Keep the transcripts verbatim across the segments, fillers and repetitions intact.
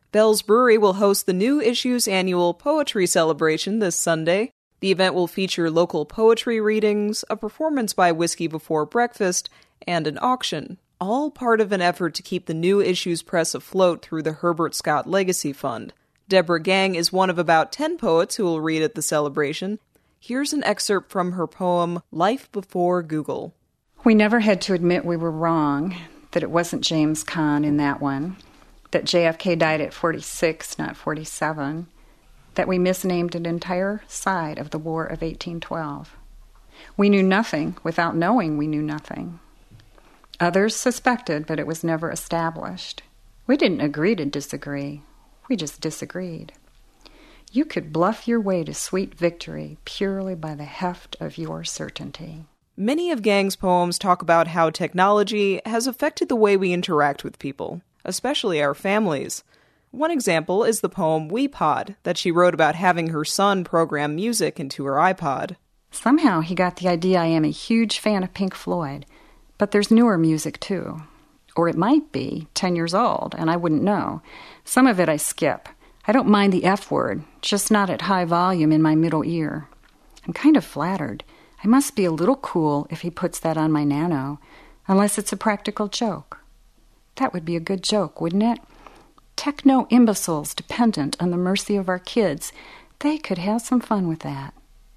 Bell's Brewery will host the New Issues annual poetry celebration this Sunday. The event will feature local poetry readings, a performance by Whiskey Before Breakfast, and an auction, all part of an effort to keep the New Issues press afloat through the Herbert Scott Legacy Fund. Deborah Gang is one of about ten poets who will read at the celebration. Here's an excerpt from her poem, Life Before Google. We never had to admit we were wrong, that it wasn't James Caan in that one, that J F K died at forty-six, not forty-seven, that we misnamed an entire side of the War of eighteen twelve. We knew nothing without knowing we knew nothing. Others suspected, but it was never established. We didn't agree to disagree. We just disagreed. You could bluff your way to sweet victory purely by the heft of your certainty. Many of Gang's poems talk about how technology has affected the way we interact with people, especially our families. One example is the poem WePod that she wrote about having her son program music into her iPod. Somehow he got the idea I am a huge fan of Pink Floyd, but there's newer music too. Or it might be ten years old, and I wouldn't know. Some of it I skip. I don't mind the F word, just not at high volume in my middle ear. I'm kind of flattered. I must be a little cool if he puts that on my Nano, unless it's a practical joke. That would be a good joke, wouldn't it? Techno-imbeciles dependent on the mercy of our kids, they could have some fun with that.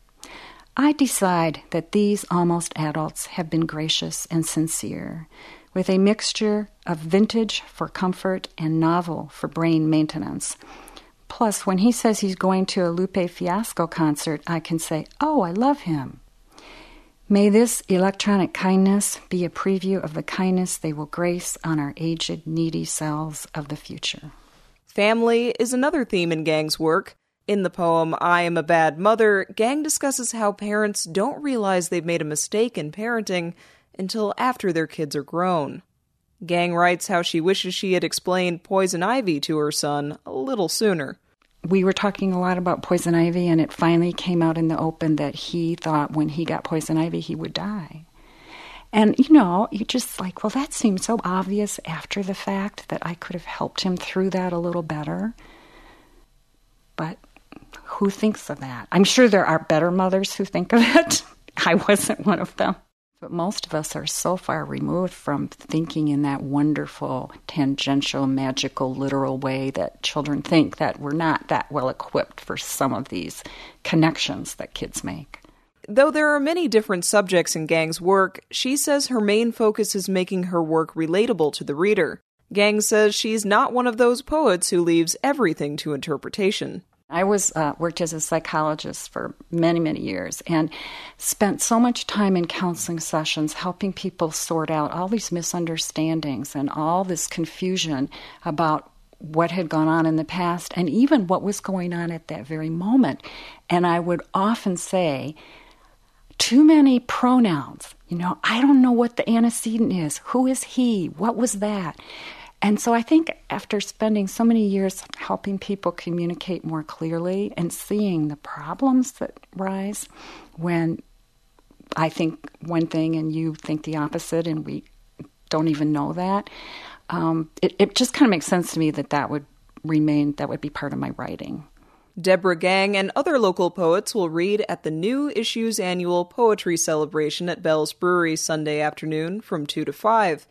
I decide that these almost adults have been gracious and sincere, with a mixture of vintage for comfort and novel for brain maintenance. Plus, when he says he's going to a Lupe Fiasco concert, I can say, oh, I love him. May this electronic kindness be a preview of the kindness they will grace on our aged, needy selves of the future. Family is another theme in Gang's work. In the poem, I Am a Bad Mother, Gang discusses how parents don't realize they've made a mistake in parenting until after their kids are grown. Gang writes how she wishes she had explained poison ivy to her son a little sooner. We were talking a lot about poison ivy, and it finally came out in the open that he thought when he got poison ivy, he would die. And, you know, you just like, well, that seems so obvious after the fact that I could have helped him through that a little better. But who thinks of that? I'm sure there are better mothers who think of it. I wasn't one of them. But most of us are so far removed from thinking in that wonderful, tangential, magical, literal way that children think that we're not that well equipped for some of these connections that kids make. Though there are many different subjects in Gang's work, she says her main focus is making her work relatable to the reader. Gang says she's not one of those poets who leaves everything to interpretation. I was uh, worked as a psychologist for many, many years and spent so much time in counseling sessions helping people sort out all these misunderstandings and all this confusion about what had gone on in the past and even what was going on at that very moment. And I would often say, too many pronouns. You know, I don't know what the antecedent is. Who is he? What was that? And so I think after spending so many years helping people communicate more clearly and seeing the problems that rise when I think one thing and you think the opposite and we don't even know that, um, it, it just kind of makes sense to me that that would remain, that would be part of my writing. Deborah Gang and other local poets will read at the New Issues annual poetry celebration at Bell's Brewery Sunday afternoon from two to five.